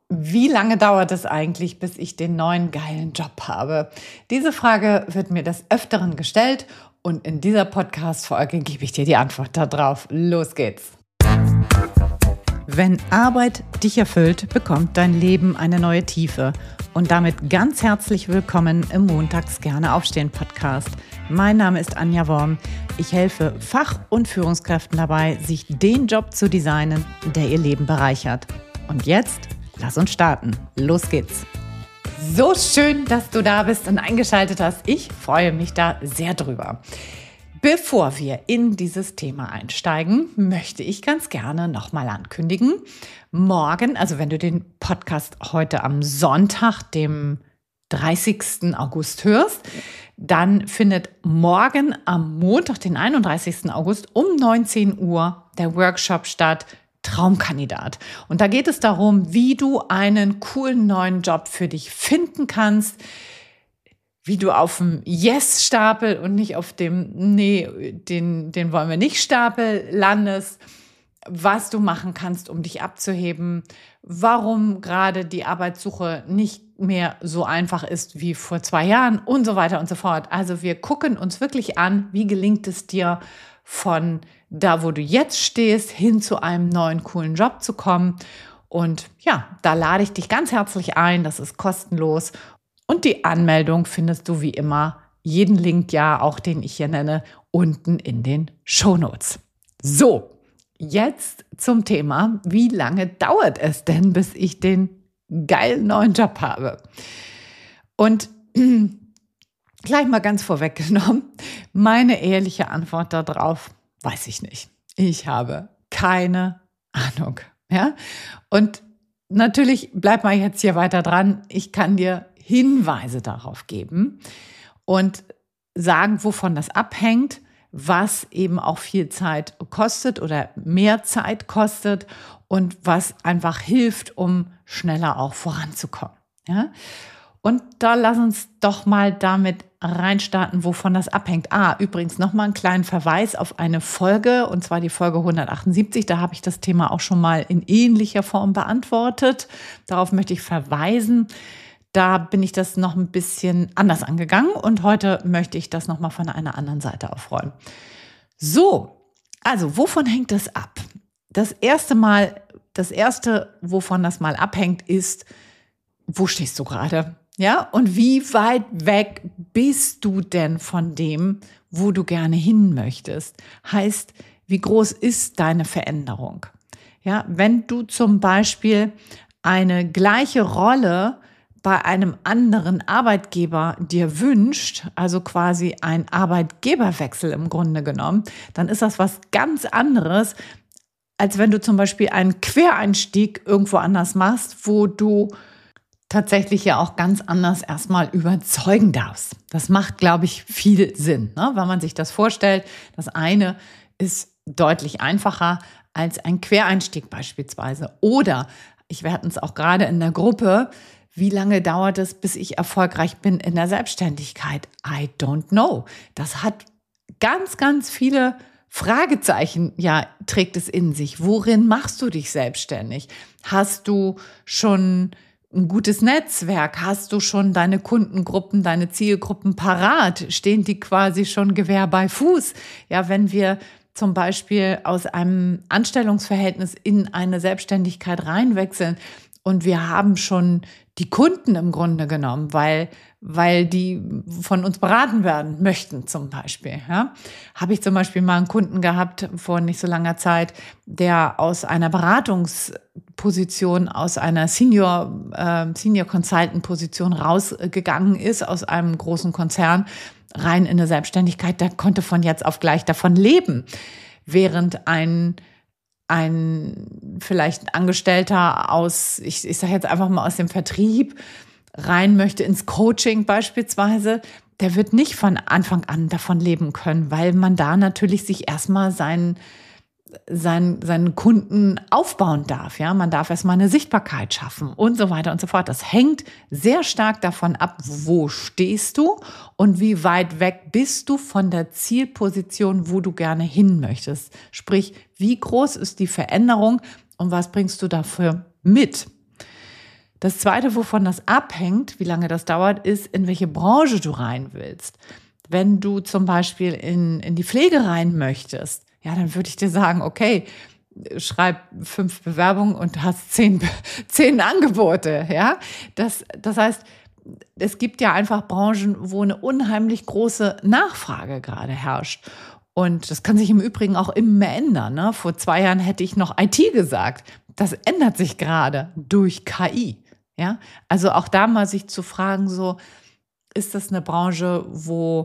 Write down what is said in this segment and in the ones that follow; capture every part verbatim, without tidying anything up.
Wie lange dauert es eigentlich, bis ich den neuen geilen Job habe? Diese Frage wird mir des Öfteren gestellt und in dieser Podcast-Folge gebe ich dir die Antwort darauf. Los geht's! Wenn Arbeit dich erfüllt, bekommt dein Leben eine neue Tiefe. Und damit ganz herzlich willkommen im Montags gerne aufstehen Podcast. Mein Name ist Anja Worm. Ich helfe Fach- und Führungskräften dabei, sich den Job zu designen, der ihr Leben bereichert. Und jetzt lass uns starten. Los geht's. So schön, dass du da bist und eingeschaltet hast. Ich freue mich da sehr drüber. Bevor wir in dieses Thema einsteigen, möchte ich ganz gerne nochmal ankündigen. Morgen, also wenn du den Podcast heute am Sonntag, dem dreißigsten August hörst, dann findet morgen am Montag, den einunddreißigsten August um neunzehn Uhr der Workshop statt, Traumkandidat. Und da geht es darum, wie du einen coolen neuen Job für dich finden kannst, wie du auf dem Yes-Stapel und nicht auf dem Nee, den, den wollen wir nicht Stapel landest, was du machen kannst, um dich abzuheben, warum gerade die Arbeitssuche nicht mehr so einfach ist wie vor zwei Jahren und so weiter und so fort. Also wir gucken uns wirklich an, wie gelingt es dir, von da, wo du jetzt stehst, hin zu einem neuen, coolen Job zu kommen. Und ja, da lade ich dich ganz herzlich ein. Das ist kostenlos. Und die Anmeldung findest du wie immer, jeden Link ja, auch den ich hier nenne, unten in den Shownotes. So, jetzt zum Thema, wie lange dauert es denn, bis ich den geilen neuen Job habe? Und gleich mal ganz vorweggenommen, meine ehrliche Antwort darauf, weiß ich nicht. Ich habe keine Ahnung. Ja? Und natürlich, bleib mal jetzt hier weiter dran. Ich kann dir Hinweise darauf geben und sagen, wovon das abhängt, was eben auch viel Zeit kostet oder mehr Zeit kostet und was einfach hilft, um schneller auch voranzukommen. Ja? Und da lass uns doch mal damit reinstarten, wovon das abhängt. Ah, übrigens nochmal einen kleinen Verweis auf eine Folge, und zwar die Folge hundertachtundsiebzig. Da habe ich das Thema auch schon mal in ähnlicher Form beantwortet. Darauf möchte ich verweisen. Da bin ich das noch ein bisschen anders angegangen und heute möchte ich das nochmal von einer anderen Seite aufrollen. So, also wovon hängt das ab? Das erste Mal, das erste, wovon das mal abhängt, ist, wo stehst du gerade? Ja, und wie weit weg bist du denn von dem, wo du gerne hin möchtest? Heißt, wie groß ist deine Veränderung? Ja, wenn du zum Beispiel eine gleiche Rolle bei einem anderen Arbeitgeber dir wünscht, also quasi ein Arbeitgeberwechsel im Grunde genommen, dann ist das was ganz anderes, als wenn du zum Beispiel einen Quereinstieg irgendwo anders machst, wo du tatsächlich ja auch ganz anders erstmal überzeugen darfst. Das macht, glaube ich, viel Sinn, ne? Wenn man sich das vorstellt. Das eine ist deutlich einfacher als ein Quereinstieg beispielsweise. Oder, ich werde es auch gerade in der Gruppe, wie lange dauert es, bis ich erfolgreich bin in der Selbstständigkeit? I don't know. Das hat ganz, ganz viele Fragezeichen, ja, trägt es in sich. Worin machst du dich selbstständig? Hast du schon ein gutes Netzwerk? Hast du schon deine Kundengruppen, deine Zielgruppen parat? Stehen die quasi schon Gewehr bei Fuß? Ja, wenn wir zum Beispiel aus einem Anstellungsverhältnis in eine Selbstständigkeit reinwechseln und wir haben schon die Kunden im Grunde genommen, weil, weil die von uns beraten werden möchten zum Beispiel. Ja? Habe ich zum Beispiel mal einen Kunden gehabt vor nicht so langer Zeit, der aus einer Beratungsposition, aus einer Senior, äh, Senior Consultant Position rausgegangen ist, aus einem großen Konzern rein in eine Selbstständigkeit. Der konnte von jetzt auf gleich davon leben, während ein ein vielleicht Angestellter aus, ich, ich sage jetzt einfach mal aus dem Vertrieb, rein möchte ins Coaching beispielsweise, der wird nicht von Anfang an davon leben können, weil man da natürlich sich erstmal seinen, seinen, seinen Kunden aufbauen darf. Ja, man darf erstmal eine Sichtbarkeit schaffen und so weiter und so fort. Das hängt sehr stark davon ab, wo stehst du und wie weit weg bist du von der Zielposition, wo du gerne hin möchtest. Sprich, wie groß ist die Veränderung und was bringst du dafür mit? Das Zweite, wovon das abhängt, wie lange das dauert, ist, in welche Branche du rein willst. Wenn du zum Beispiel in, in die Pflege rein möchtest, ja, dann würde ich dir sagen, okay, schreib fünf Bewerbungen und hast zehn, zehn Angebote, ja. Das, das heißt, es gibt ja einfach Branchen, wo eine unheimlich große Nachfrage gerade herrscht. Und das kann sich im Übrigen auch immer mehr ändern. Ne? Vor zwei Jahren hätte ich noch I T gesagt. Das ändert sich gerade durch K I. Ja? Also auch da mal sich zu fragen, so, ist das eine Branche, wo,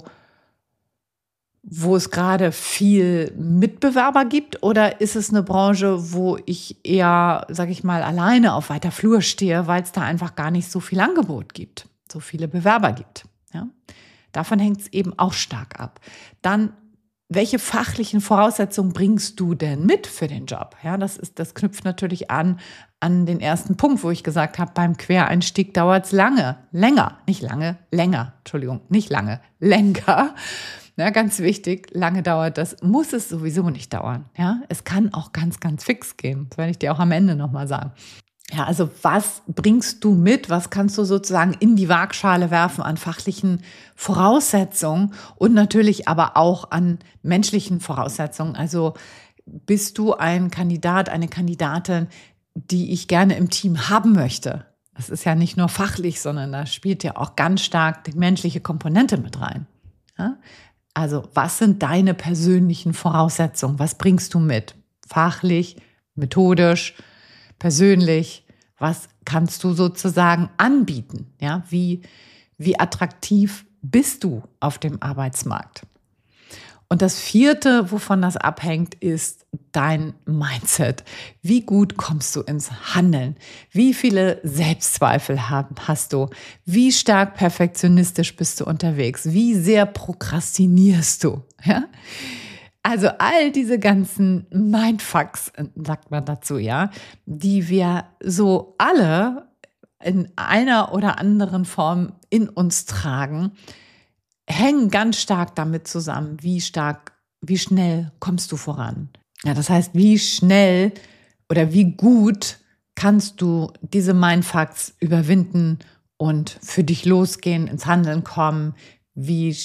wo es gerade viel Mitbewerber gibt, oder ist es eine Branche, wo ich eher, sage ich mal, alleine auf weiter Flur stehe, weil es da einfach gar nicht so viel Angebot gibt, so viele Bewerber gibt. Ja? Davon hängt es eben auch stark ab. Dann, welche fachlichen Voraussetzungen bringst du denn mit für den Job? Ja, das ist, das knüpft natürlich an an den ersten Punkt, wo ich gesagt habe, beim Quereinstieg dauert es lange, länger, nicht lange, länger, Entschuldigung, nicht lange, länger. Ja, ganz wichtig, lange dauert das, muss es sowieso nicht dauern. Ja, es kann auch ganz, ganz fix gehen. Das werde ich dir auch am Ende nochmal sagen. Ja, also was bringst du mit? Was kannst du sozusagen in die Waagschale werfen an fachlichen Voraussetzungen und natürlich aber auch an menschlichen Voraussetzungen? Also bist du ein Kandidat, eine Kandidatin, die ich gerne im Team haben möchte? Das ist ja nicht nur fachlich, sondern da spielt ja auch ganz stark die menschliche Komponente mit rein. Ja? Also was sind deine persönlichen Voraussetzungen? Was bringst du mit? Fachlich, methodisch, persönlich, was kannst du sozusagen anbieten? Ja, wie, wie attraktiv bist du auf dem Arbeitsmarkt? Und das Vierte, wovon das abhängt, ist dein Mindset. Wie gut kommst du ins Handeln? Wie viele Selbstzweifel hast du? Wie stark perfektionistisch bist du unterwegs? Wie sehr prokrastinierst du? Ja? Also all diese ganzen Mindfucks, sagt man dazu, ja, die wir so alle in einer oder anderen Form in uns tragen, hängen ganz stark damit zusammen, wie stark, wie schnell kommst du voran. Ja, das heißt, wie schnell oder wie gut kannst du diese Mindfucks überwinden und für dich losgehen, ins Handeln kommen? Wie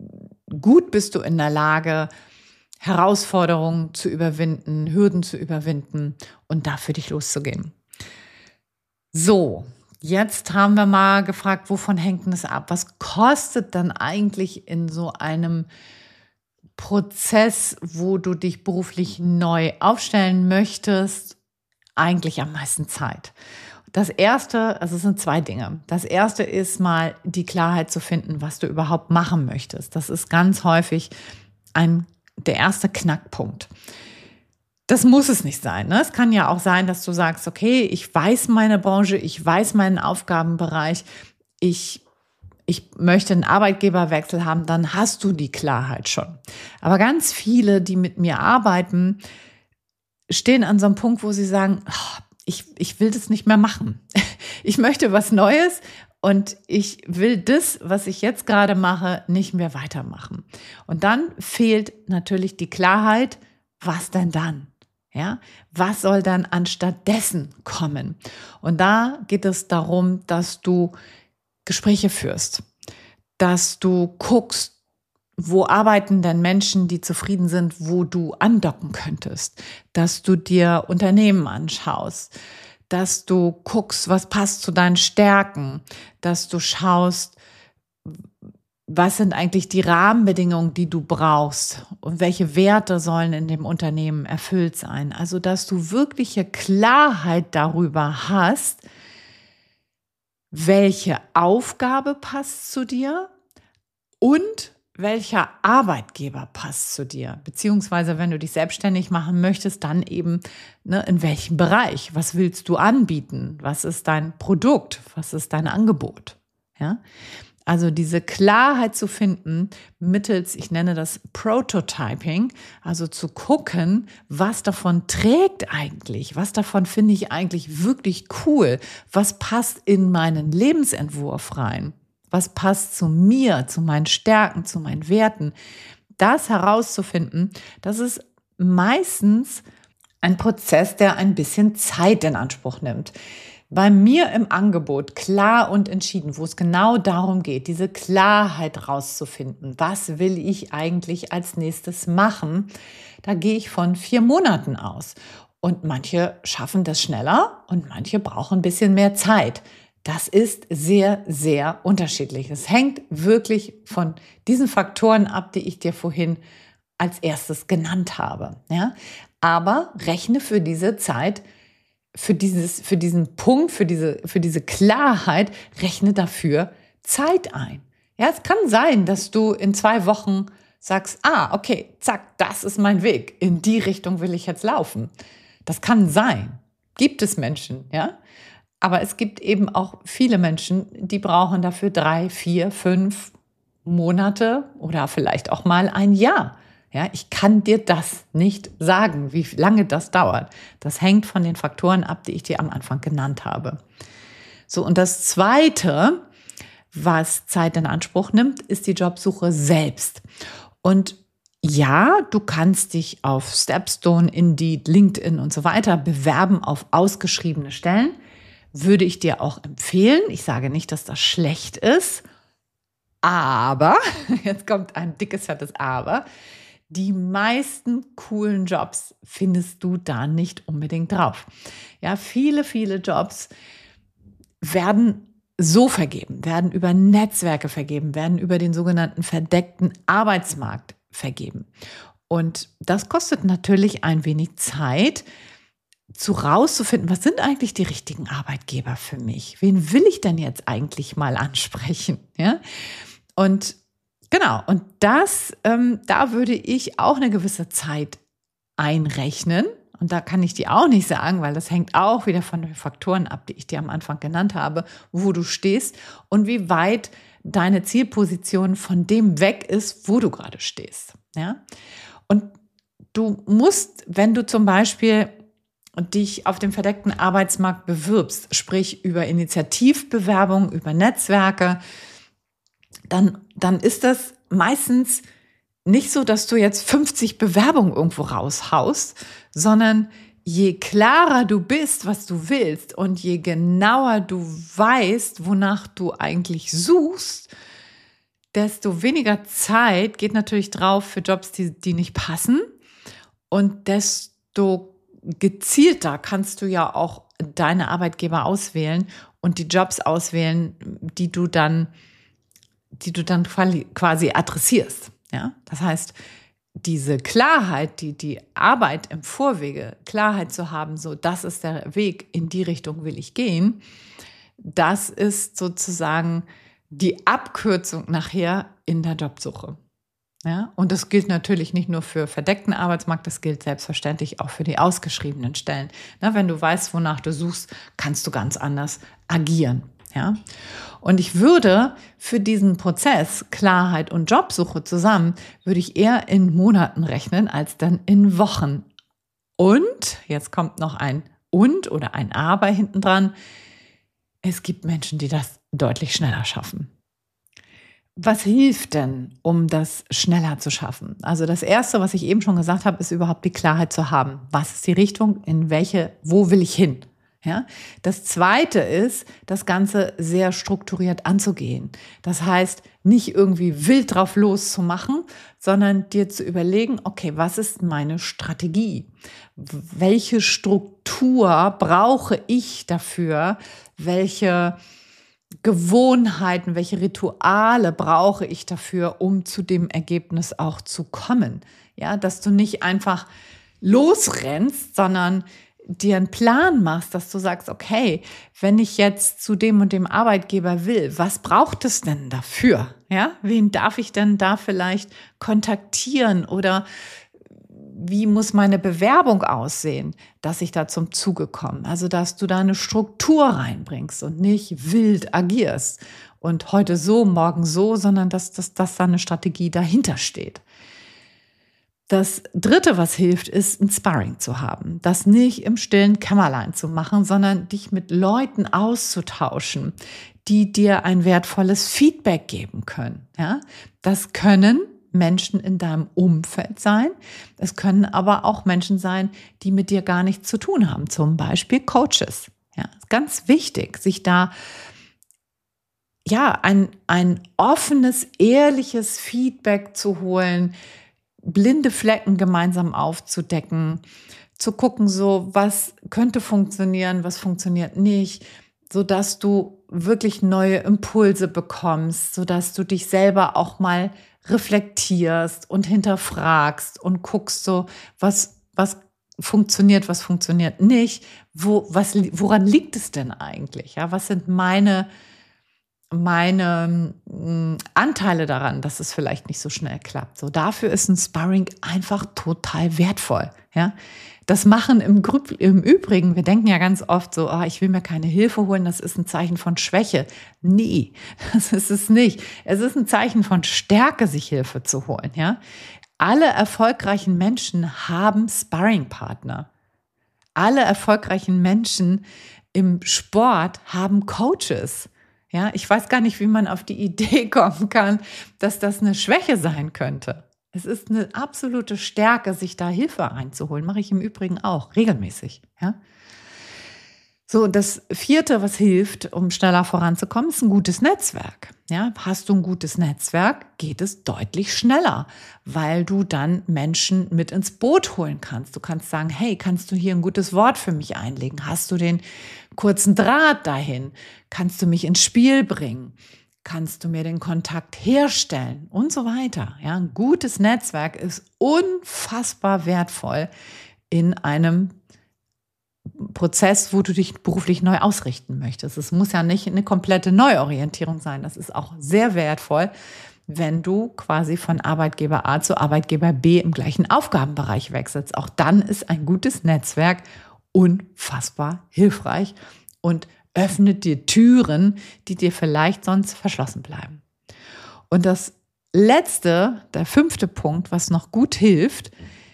gut bist du in der Lage, Herausforderungen zu überwinden, Hürden zu überwinden und da für dich loszugehen? So, jetzt haben wir mal gefragt, wovon hängt denn das ab? Was kostet dann eigentlich in so einem Prozess, wo du dich beruflich neu aufstellen möchtest, eigentlich am meisten Zeit? Das Erste, also es sind zwei Dinge. Das Erste ist mal die Klarheit zu finden, was du überhaupt machen möchtest. Das ist ganz häufig ein der erste Knackpunkt. Das muss es nicht sein. Ne? Es kann ja auch sein, dass du sagst, okay, ich weiß meine Branche, ich weiß meinen Aufgabenbereich, ich, ich möchte einen Arbeitgeberwechsel haben, dann hast du die Klarheit schon. Aber ganz viele, die mit mir arbeiten, stehen an so einem Punkt, wo sie sagen, oh, ich, ich will das nicht mehr machen. Ich möchte was Neues. Und ich will das, was ich jetzt gerade mache, nicht mehr weitermachen. Und dann fehlt natürlich die Klarheit, was denn dann? Ja, was soll dann anstatt dessen kommen? Und da geht es darum, dass du Gespräche führst, dass du guckst, wo arbeiten denn Menschen, die zufrieden sind, wo du andocken könntest, dass du dir Unternehmen anschaust, dass du guckst, was passt zu deinen Stärken, dass du schaust, was sind eigentlich die Rahmenbedingungen, die du brauchst und welche Werte sollen in dem Unternehmen erfüllt sein. Also, dass du wirkliche Klarheit darüber hast, welche Aufgabe passt zu dir und welcher Arbeitgeber passt zu dir, beziehungsweise wenn du dich selbstständig machen möchtest, dann eben ne, in welchem Bereich, was willst du anbieten, was ist dein Produkt, was ist dein Angebot, ja? Also diese Klarheit zu finden mittels, ich nenne das Prototyping, also zu gucken, was davon trägt eigentlich, was davon finde ich eigentlich wirklich cool, was passt in meinen Lebensentwurf rein. Was passt zu mir, zu meinen Stärken, zu meinen Werten? Das herauszufinden, das ist meistens ein Prozess, der ein bisschen Zeit in Anspruch nimmt. bei mir im Angebot klar und entschieden, wo es genau darum geht, diese Klarheit rauszufinden. Was will ich eigentlich als nächstes machen? Da gehe ich von vier Monaten aus. Und manche schaffen das schneller und manche brauchen ein bisschen mehr Zeit. Das ist sehr, sehr unterschiedlich. Es hängt wirklich von diesen Faktoren ab, die ich dir vorhin als erstes genannt habe. Ja? Aber rechne für diese Zeit, für dieses, für diesen Punkt, für diese, für diese Klarheit, rechne dafür Zeit ein. Ja, es kann sein, dass du in zwei Wochen sagst, ah, okay, zack, das ist mein Weg. In die Richtung will ich jetzt laufen. Das kann sein. Gibt es Menschen, ja? Aber es gibt eben auch viele Menschen, die brauchen dafür drei, vier, fünf Monate oder vielleicht auch mal ein Jahr. Ja, ich kann dir das nicht sagen, wie lange das dauert. Das hängt von den Faktoren ab, die ich dir am Anfang genannt habe. So, und das Zweite, was Zeit in Anspruch nimmt, ist die Jobsuche selbst. Und ja, du kannst dich auf Stepstone, Indeed, LinkedIn und so weiter bewerben auf ausgeschriebene Stellen. Würde ich dir auch empfehlen. Ich sage nicht, dass das schlecht ist, aber, jetzt kommt ein dickes, fettes Aber, die meisten coolen Jobs findest du da nicht unbedingt drauf. Ja, viele, viele Jobs werden so vergeben, werden über Netzwerke vergeben, werden über den sogenannten verdeckten Arbeitsmarkt vergeben. Und das kostet natürlich ein wenig Zeit, zu rauszufinden, was sind eigentlich die richtigen Arbeitgeber für mich? Wen will ich denn jetzt eigentlich mal ansprechen? Ja? Und genau, und das, ähm, da würde ich auch eine gewisse Zeit einrechnen. Und da kann ich dir auch nicht sagen, weil das hängt auch wieder von den Faktoren ab, die ich dir am Anfang genannt habe, wo du stehst und wie weit deine Zielposition von dem weg ist, wo du gerade stehst. Ja? Und du musst, wenn du zum Beispiel dich auf dem verdeckten Arbeitsmarkt bewirbst, sprich über Initiativbewerbung, über Netzwerke, dann, dann ist das meistens nicht so, dass du jetzt fünfzig Bewerbungen irgendwo raushaust, sondern je klarer du bist, was du willst und je genauer du weißt, wonach du eigentlich suchst, desto weniger Zeit geht natürlich drauf für Jobs, die, die nicht passen und desto gezielter kannst du ja auch deine Arbeitgeber auswählen und die Jobs auswählen, die du dann, die du dann quasi adressierst. Ja? Das heißt, diese Klarheit, die, die Arbeit im Vorwege, Klarheit zu haben, so das ist der Weg, in die Richtung will ich gehen, das ist sozusagen die Abkürzung nachher in der Jobsuche. Ja, und das gilt natürlich nicht nur für verdeckten Arbeitsmarkt, das gilt selbstverständlich auch für die ausgeschriebenen Stellen. Na, wenn du weißt, wonach du suchst, kannst du ganz anders agieren. Ja? Und ich würde für diesen Prozess Klarheit und Jobsuche zusammen, würde ich eher in Monaten rechnen als dann in Wochen. Und, jetzt kommt noch ein Und oder ein Aber hinten dran, es gibt Menschen, die das deutlich schneller schaffen. Was hilft denn, um das schneller zu schaffen? Also das Erste, was ich eben schon gesagt habe, ist überhaupt die Klarheit zu haben. Was ist die Richtung? In welche, wo will ich hin? Ja? Das Zweite ist, das Ganze sehr strukturiert anzugehen. Das heißt, nicht irgendwie wild drauf loszumachen, sondern dir zu überlegen, okay, was ist meine Strategie? Welche Struktur brauche ich dafür? Welche Gewohnheiten, welche Rituale brauche ich dafür, um zu dem Ergebnis auch zu kommen? Ja, dass du nicht einfach losrennst, sondern dir einen Plan machst, dass du sagst, okay, wenn ich jetzt zu dem und dem Arbeitgeber will, was braucht es denn dafür? Ja, wen darf ich denn da vielleicht kontaktieren oder wie muss meine Bewerbung aussehen, dass ich da zum Zuge komme? Also, dass du da eine Struktur reinbringst und nicht wild agierst und heute so, morgen so, sondern dass, dass, dass da eine Strategie dahinter steht. Das Dritte, was hilft, ist ein Sparring zu haben. Das nicht im stillen Kämmerlein zu machen, sondern dich mit Leuten auszutauschen, die dir ein wertvolles Feedback geben können. Ja? Das können Menschen in deinem Umfeld sein. Es können aber auch Menschen sein, die mit dir gar nichts zu tun haben, zum Beispiel Coaches. Ja, ist ganz wichtig, sich da ja ein, ein offenes, ehrliches Feedback zu holen, blinde Flecken gemeinsam aufzudecken, zu gucken, so was könnte funktionieren, was funktioniert nicht, sodass du wirklich neue Impulse bekommst, sodass du dich selber auch mal reflektierst und hinterfragst und guckst, so was, was funktioniert, was funktioniert nicht, wo, was, woran liegt es denn eigentlich? Ja, was sind meine meine mh, Anteile daran, dass es vielleicht nicht so schnell klappt. So, dafür ist ein Sparring einfach total wertvoll. Ja, das machen im, Grü- im Übrigen, wir denken ja ganz oft so, ah, ich will mir keine Hilfe holen, das ist ein Zeichen von Schwäche. Nee, das ist es nicht. Es ist ein Zeichen von Stärke, sich Hilfe zu holen. Ja, alle erfolgreichen Menschen haben Sparringpartner. Alle erfolgreichen Menschen im Sport haben Coaches. Ja, ich weiß gar nicht, wie man auf die Idee kommen kann, dass das eine Schwäche sein könnte. Es ist eine absolute Stärke, sich da Hilfe einzuholen. Mache ich im Übrigen auch regelmäßig. Ja. So, und das Vierte, was hilft, um schneller voranzukommen, ist ein gutes Netzwerk. Ja, hast du ein gutes Netzwerk, geht es deutlich schneller, weil du dann Menschen mit ins Boot holen kannst. Du kannst sagen, hey, kannst du hier ein gutes Wort für mich einlegen? Hast du den kurzen Draht dahin? Kannst du mich ins Spiel bringen? Kannst du mir den Kontakt herstellen? Und so weiter. Ja, ein gutes Netzwerk ist unfassbar wertvoll in einem Prozess, wo du dich beruflich neu ausrichten möchtest. Es muss ja nicht eine komplette Neuorientierung sein. Das ist auch sehr wertvoll, wenn du quasi von Arbeitgeber A zu Arbeitgeber B im gleichen Aufgabenbereich wechselst. Auch dann ist ein gutes Netzwerk unfassbar hilfreich und öffnet dir Türen, die dir vielleicht sonst verschlossen bleiben. Und das letzte, der fünfte Punkt, was noch gut hilft,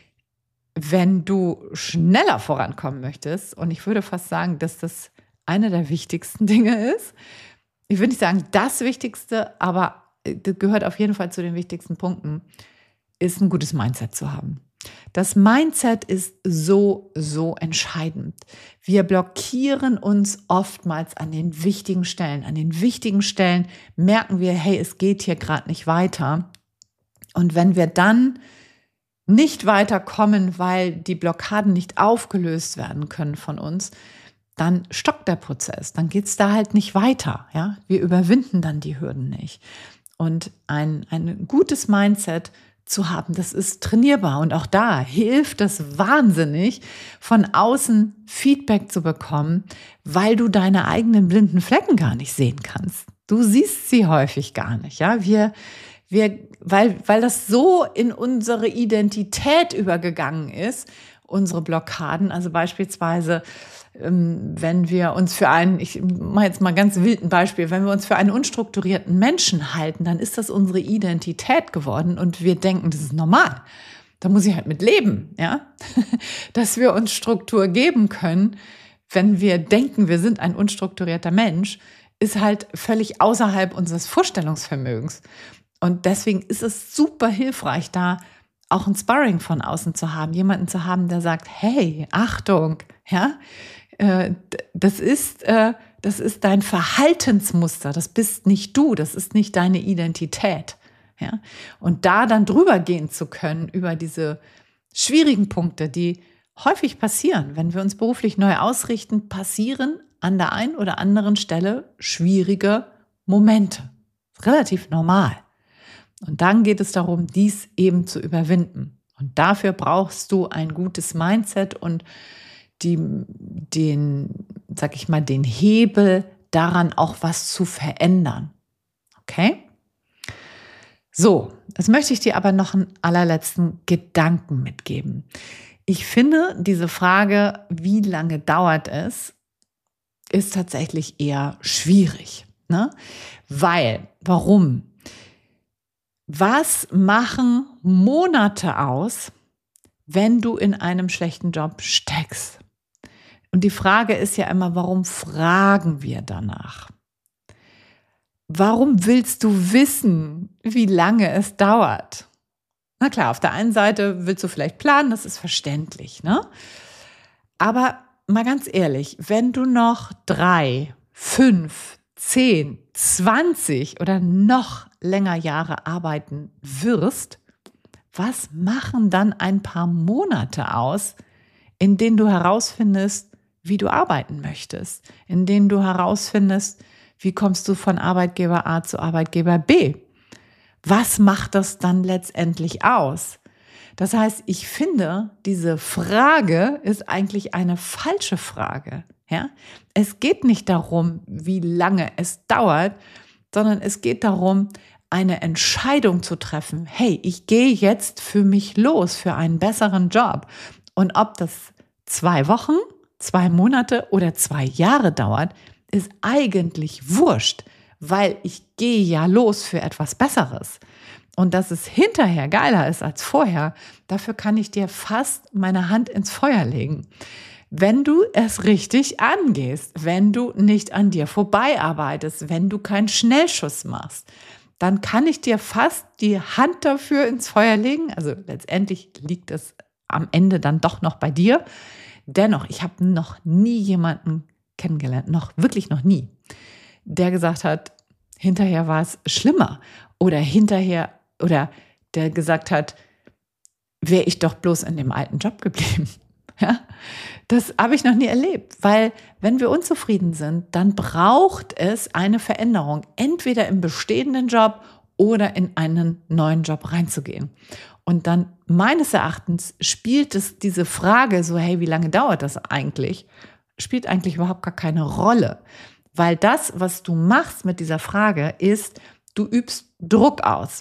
wenn du schneller vorankommen möchtest, und ich würde fast sagen, dass das eine der wichtigsten Dinge ist. Ich würde nicht sagen das Wichtigste, aber das gehört auf jeden Fall zu den wichtigsten Punkten, ist ein gutes Mindset zu haben. Das Mindset ist so, so entscheidend. Wir blockieren uns oftmals an den wichtigen Stellen. An den wichtigen Stellen merken wir, hey, es geht hier gerade nicht weiter. Und wenn wir dann nicht weiterkommen, weil die Blockaden nicht aufgelöst werden können von uns, dann stockt der Prozess, dann geht es da halt nicht weiter. Ja? Wir überwinden dann die Hürden nicht. Und ein, ein gutes Mindset zu haben, das ist trainierbar. Und auch da hilft es wahnsinnig, von außen Feedback zu bekommen, weil du deine eigenen blinden Flecken gar nicht sehen kannst. Du siehst sie häufig gar nicht. Ja? Wir Wir, weil, weil das so in unsere Identität übergegangen ist, unsere Blockaden. Also beispielsweise, wenn wir uns für einen, ich mache jetzt mal ganz wild ein Beispiel, wenn wir uns für einen unstrukturierten Menschen halten, dann ist das unsere Identität geworden und wir denken, das ist normal. Da muss ich halt mit leben, ja, dass wir uns Struktur geben können, wenn wir denken, wir sind ein unstrukturierter Mensch, ist halt völlig außerhalb unseres Vorstellungsvermögens. Und deswegen ist es super hilfreich, da auch ein Sparring von außen zu haben, jemanden zu haben, der sagt, hey, Achtung, ja, äh, das ist, äh, das ist dein Verhaltensmuster, das bist nicht du, das ist nicht deine Identität, ja. Und da dann drüber gehen zu können über diese schwierigen Punkte, die häufig passieren, wenn wir uns beruflich neu ausrichten, passieren an der einen oder anderen Stelle schwierige Momente. Relativ normal. Und dann geht es darum, dies eben zu überwinden. Und dafür brauchst du ein gutes Mindset und die, den, sag ich mal, den Hebel daran auch was zu verändern. Okay? So, jetzt möchte ich dir aber noch einen allerletzten Gedanken mitgeben. Ich finde, diese Frage, wie lange dauert es, ist tatsächlich eher schwierig. Ne? Weil, warum? Was machen Monate aus, wenn du in einem schlechten Job steckst? Und die Frage ist ja immer, warum fragen wir danach? Warum willst du wissen, wie lange es dauert? Na klar, auf der einen Seite willst du vielleicht planen, das ist verständlich, ne? Aber mal ganz ehrlich, wenn du noch drei, fünf, zehn, zwanzig oder noch länger Jahre arbeiten wirst, was machen dann ein paar Monate aus, in denen du herausfindest, wie du arbeiten möchtest, in denen du herausfindest, wie kommst du von Arbeitgeber A zu Arbeitgeber B? Was macht das dann letztendlich aus? Das heißt, ich finde, diese Frage ist eigentlich eine falsche Frage. Ja? Es geht nicht darum, wie lange es dauert, sondern es geht darum, eine Entscheidung zu treffen. Hey, ich gehe jetzt für mich los, für einen besseren Job. Und ob das zwei Wochen, zwei Monate oder zwei Jahre dauert, ist eigentlich wurscht, weil ich gehe ja los für etwas Besseres. Und dass es hinterher geiler ist als vorher, dafür kann ich dir fast meine Hand ins Feuer legen. Wenn du es richtig angehst, wenn du nicht an dir vorbeiarbeitest, wenn du keinen Schnellschuss machst, dann kann ich dir fast die Hand dafür ins Feuer legen. Also letztendlich liegt es am Ende dann doch noch bei dir. Dennoch, ich habe noch nie jemanden kennengelernt, noch wirklich noch nie, der gesagt hat, hinterher war es schlimmer oder hinterher oder der gesagt hat, wäre ich doch bloß in dem alten Job geblieben. Ja, das habe ich noch nie erlebt, weil wenn wir unzufrieden sind, dann braucht es eine Veränderung, entweder im bestehenden Job oder in einen neuen Job reinzugehen. Und dann meines Erachtens spielt es diese Frage so, hey, wie lange dauert das eigentlich, spielt eigentlich überhaupt gar keine Rolle, weil das, was du machst mit dieser Frage, ist, du übst Druck aus.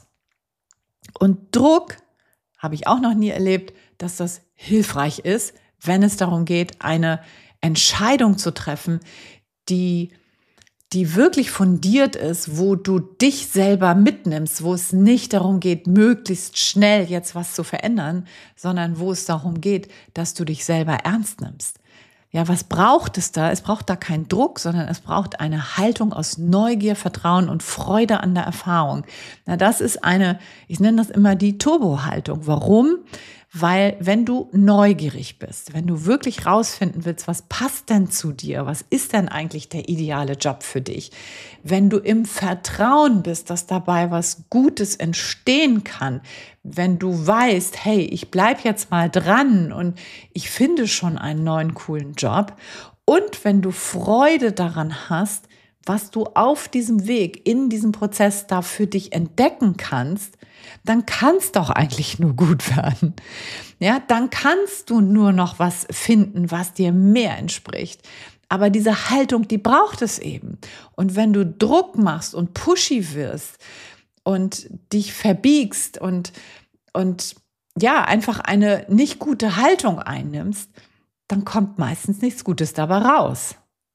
Und Druck habe ich auch noch nie erlebt, dass das hilfreich ist, wenn es darum geht, eine Entscheidung zu treffen, die, die wirklich fundiert ist, wo du dich selber mitnimmst, wo es nicht darum geht, möglichst schnell jetzt was zu verändern, sondern wo es darum geht, dass du dich selber ernst nimmst. Ja, was braucht es da? Es braucht da keinen Druck, sondern es braucht eine Haltung aus Neugier, Vertrauen und Freude an der Erfahrung. Na, das ist eine, ich nenne das immer die Turbo-Haltung. Warum? Weil wenn du neugierig bist, wenn du wirklich rausfinden willst, was passt denn zu dir, was ist denn eigentlich der ideale Job für dich, wenn du im Vertrauen bist, dass dabei was Gutes entstehen kann, wenn du weißt, hey, ich bleib jetzt mal dran und ich finde schon einen neuen coolen Job, und wenn du Freude daran hast, was du auf diesem Weg, in diesem Prozess da für dich entdecken kannst, dann kann es doch eigentlich nur gut werden. Ja, dann kannst du nur noch was finden, was dir mehr entspricht. Aber diese Haltung, die braucht es eben. Und wenn du Druck machst und pushy wirst und dich verbiegst und, und ja, einfach eine nicht gute Haltung einnimmst, dann kommt meistens nichts Gutes dabei raus.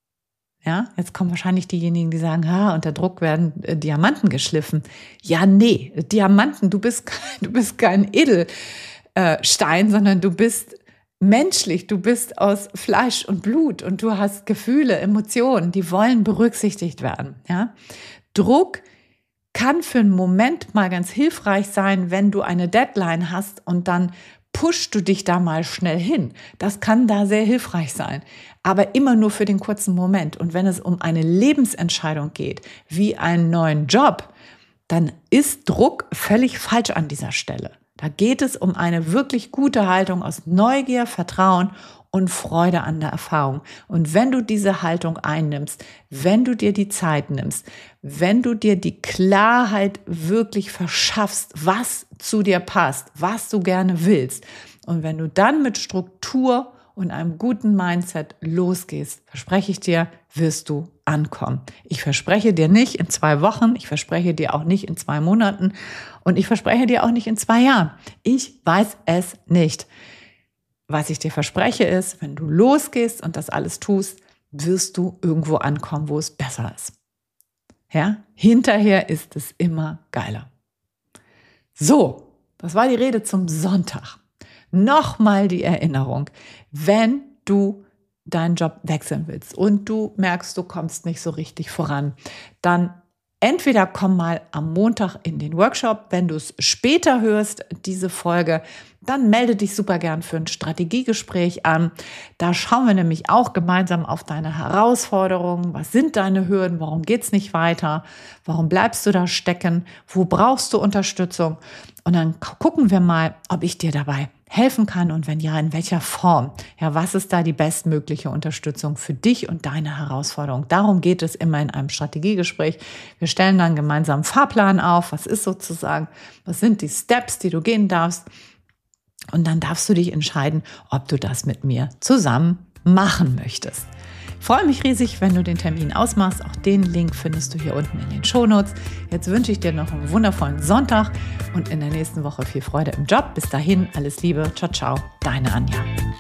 Ja, jetzt kommen wahrscheinlich diejenigen, die sagen, ha, unter Druck werden äh, Diamanten geschliffen. Ja, nee, Diamanten, du bist, du bist kein Edelstein, sondern du bist menschlich, du bist aus Fleisch und Blut und du hast Gefühle, Emotionen, die wollen berücksichtigt werden. Ja, Druck kann für einen Moment mal ganz hilfreich sein, wenn du eine Deadline hast und dann pushst du dich da mal schnell hin. Das kann da sehr hilfreich sein, aber immer nur für den kurzen Moment. Und wenn es um eine Lebensentscheidung geht, wie einen neuen Job, dann ist Druck völlig falsch an dieser Stelle. Da geht es um eine wirklich gute Haltung aus Neugier, Vertrauen und Freude an der Erfahrung. Und wenn du diese Haltung einnimmst, wenn du dir die Zeit nimmst, wenn du dir die Klarheit wirklich verschaffst, was zu dir passt, was du gerne willst, und wenn du dann mit Struktur und einem guten Mindset losgehst, verspreche ich dir, wirst du ankommen. Ich verspreche dir nicht in zwei Wochen, ich verspreche dir auch nicht in zwei Monaten und ich verspreche dir auch nicht in zwei Jahren. Ich weiß es nicht. Was ich dir verspreche ist, wenn du losgehst und das alles tust, wirst du irgendwo ankommen, wo es besser ist. Ja? Hinterher ist es immer geiler. So, das war die Rede zum Sonntag. Nochmal die Erinnerung, wenn du deinen Job wechseln willst und du merkst, du kommst nicht so richtig voran, dann Entweder komm mal am Montag in den Workshop, wenn du es später hörst, diese Folge, dann melde dich super gern für ein Strategiegespräch an. Da schauen wir nämlich auch gemeinsam auf deine Herausforderungen. Was sind deine Hürden? Warum geht's nicht weiter? Warum bleibst du da stecken? Wo brauchst du Unterstützung? Und dann gucken wir mal, ob ich dir dabei helfen kann und wenn ja, in welcher Form. Ja, was ist da die bestmögliche Unterstützung für dich und deine Herausforderung? Darum geht es immer in einem Strategiegespräch. Wir stellen dann gemeinsam einen Fahrplan auf. Was ist sozusagen, was sind die Steps, die du gehen darfst? Und dann darfst du dich entscheiden, ob du das mit mir zusammen machen möchtest. Ich freue mich riesig, wenn du den Termin ausmachst. Auch den Link findest du hier unten in den Shownotes. Jetzt wünsche ich dir noch einen wundervollen Sonntag und in der nächsten Woche viel Freude im Job. Bis dahin, alles Liebe. Ciao, ciao. Deine Anja.